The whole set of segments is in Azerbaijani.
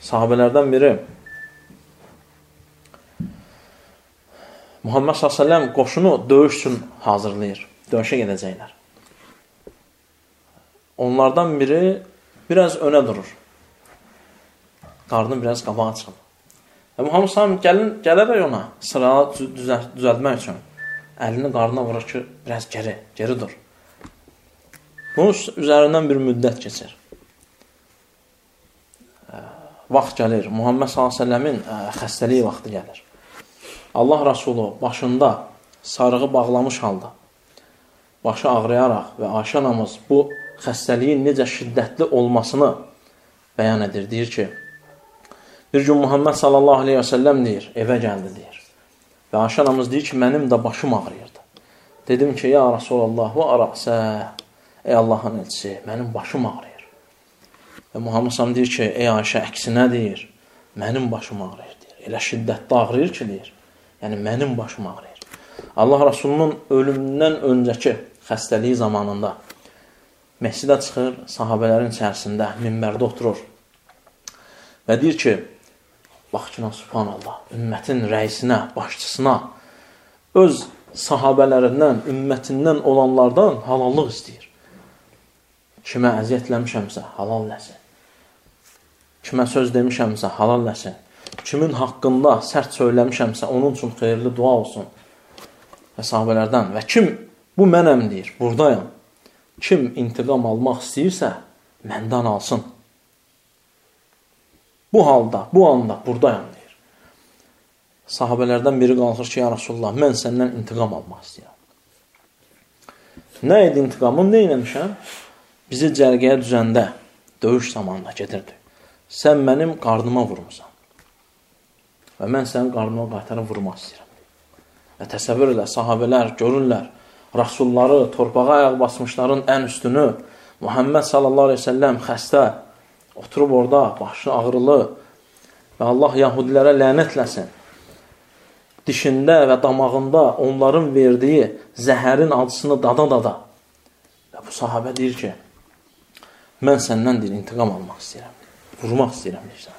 sahabelərdən biri Muhammed s.ə.v qoşunu döyüş üçün hazırlayır. Döyüşə gedəcəklər. Onlardan biri biraz önə durur. Qarnı biraz qabağa çıxır. Və Muhammed s.ə.v gələrək ona sırağı düzəltmək üçün əlini qarnına vurur ki, biraz geri dur. Bunun üzərindən bir müddət keçir. Vaxt gəlir. Muhammed s.ə.v-in xəstəliyi vaxtı gəlir. Allah Rasulü başında sarığı bağlamış halda, başı ağrıyaraq və Ayşə anamız bu xəstəliyin necə şiddətli olmasını bəyan edir. Deyir ki, bir gün Muhammed sallallahu aleyhi və səlləm deyir, evə gəldi deyir. Və Ayşə anamız deyir ki, mənim də başım ağrıyırdı. Dedim ki, ya Rasulallah və araqsə, ey Allahın elçisi, mənim başım ağrıyır. Və Muhammed sallallahu deyir ki, ey Ayşə, əksinə deyir, mənim başım ağrıyır deyir. Elə şiddətli ağrıyır ki deyir. Yəni, mənim başım ağrıyır. Allah Rasulunun ölümündən öncəki xəstəliyi zamanında məscidə çıxır, sahabələrin içərisində, minbərdə oturur və deyir ki, bax ki, subhanallah, ümmətin rəisinə, başçısına, öz sahabələrindən, ümmətindən olanlardan halallıq istəyir. Kimə əziyyətləmişəmsə, halal ləsin. Kimə söz demişəmsə, halal ləsin. Kimin haqqında sərt söyləmişəmsə, onun üçün xeyirli dua olsun və sahabələrdən. Və kim bu mənəm deyir, buradayım. Kim intiqam almaq istəyirsə, məndən alsın. Bu halda, bu anda buradayım deyir. Sahabələrdən biri qalxır ki, ya Rasulullah, mən səndən intiqam almaq istəyirəm. Nə idi intiqamım, nə eləmişəm? Bizi cərgəyə düzəndə, döyüş zamanında gedirdi. Sən mənim qarnıma vurmusan. Və mən sənin qarnına qaytarıb vurmaq istəyirəm. Və təsəvvür elə, sahabələr görürlər, Rasulları, torpağa ayaq basmışların ən üstünü, Muhammed sallallahu aleyhi ve sellem xəstə, oturub orada, başı ağrılı və Allah yahudilərə lənətləsin. Dişində və damağında onların verdiyi zəhərin acısını dada. Və bu sahabə deyir ki, mən səndən deyir, intiqam almaq istəyirəm. Vurmaq istəyirəm deyirsən.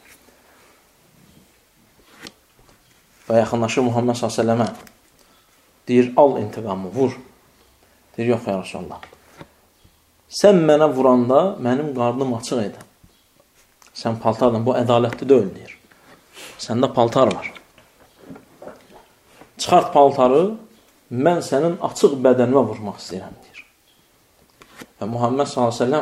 Və yaxınlaşır Muhammed s.ə.və deyir, al intiqamı, vur. Deyir, yox ya Rasulullah. Sən mənə vuranda mənim qarnım açıq idi. Sən paltardın, bu ədalətli deyil, deyir. Səndə paltar var. Çıxart paltarı, mən sənin açıq bədənimə vurmaq istəyirəm, deyir. Və Muhammed s.ə.v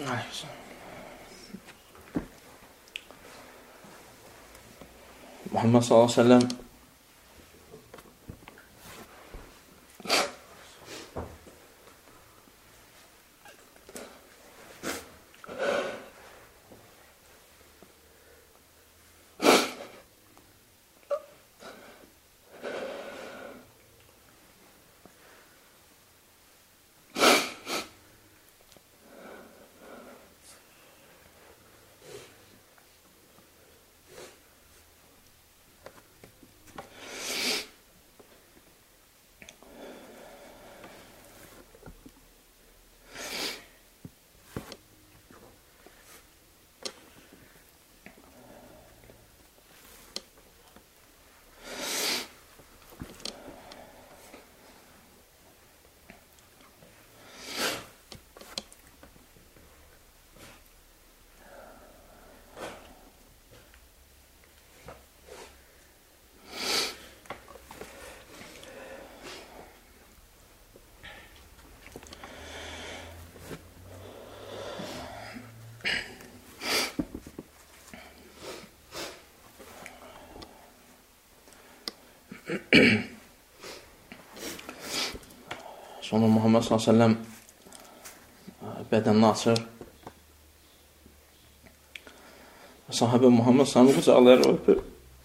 Muhammed sallallahu aleyhi ve sellem sonra Muhammed sallallahu aleyhi ve sellem bədənini açır. Sahabə Muhammed sallallahu aleyhi ve sellem öpür.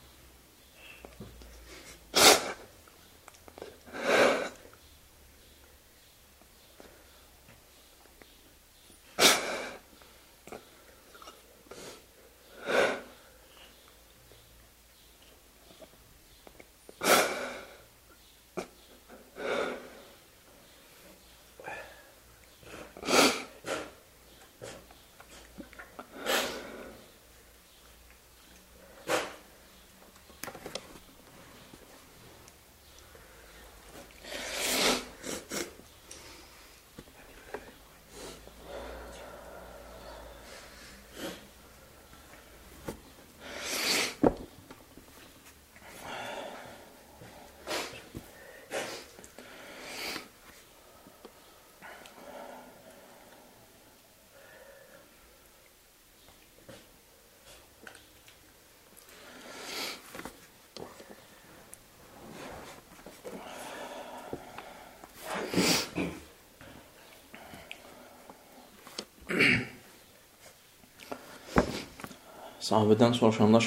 Sahabədən soruşanda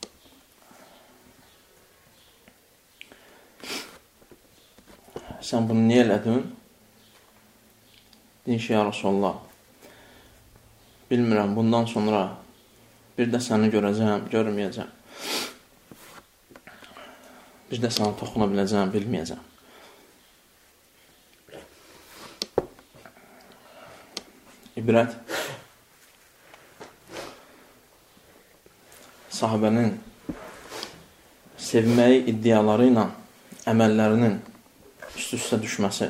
sən bunu niyə elədin? Deyin ki, ya Rasulullah, bilmirəm, bundan sonra bir də səni görəcəm, görməyəcəm. Bir də sənə toxuna biləcəm, bilməyəcəm. İbrət sahabənin sevməyi iddiaları ilə əməllərinin üst-üstə düşməsi,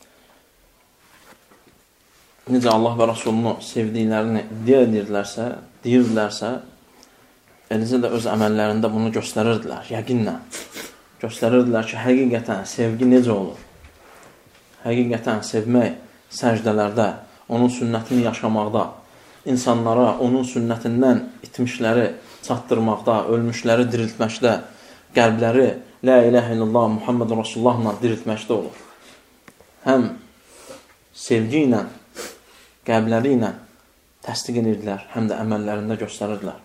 necə Allah və Rasulunu sevdiklərini iddia deyirdilərsə, eləcə də öz əməllərində bunu göstərirdilər, yəqinlə. Göstərirdilər ki, həqiqətən sevgi necə olur? Həqiqətən sevmək səcdələrdə, onun sünnətini yaşamaqda, insanlara onun sünnətindən itmişləri çatdırmaqda, ölmüşləri diriltməkdə, qəlbləri La ilahə illallah Muhammed Rasulullahla diriltməkdə olur. Həm sevgi ilə, qəlbləri ilə təsdiq edirdilər, həm də əməllərində göstərirdilər.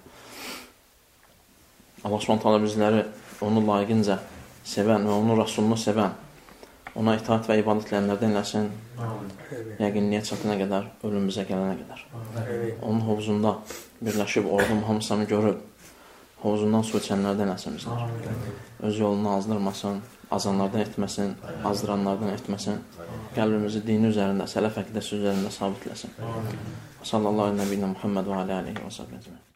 Allah Subhanahu bizləri onu layiqincə sevən və onun Rasulunu sevən, ona itaat və ibadətlərdən eləsin, yəqinliyə çatana qədər, ölümümüzə gələnə qədər. Onun hovuzunda birləşib orada hamısını görüb, hovuzundan su içənlərdən eləsin bizlər. Öz yolunu azdırmasın, azanlardan etməsin, azdıranlardan etməsin. Qəlbimizi dini üzərində, sələf əqidəsi üzərində sabitləsin. Sallallahu aleyhi və səlləm Muhammed və aleyhi və səlləm.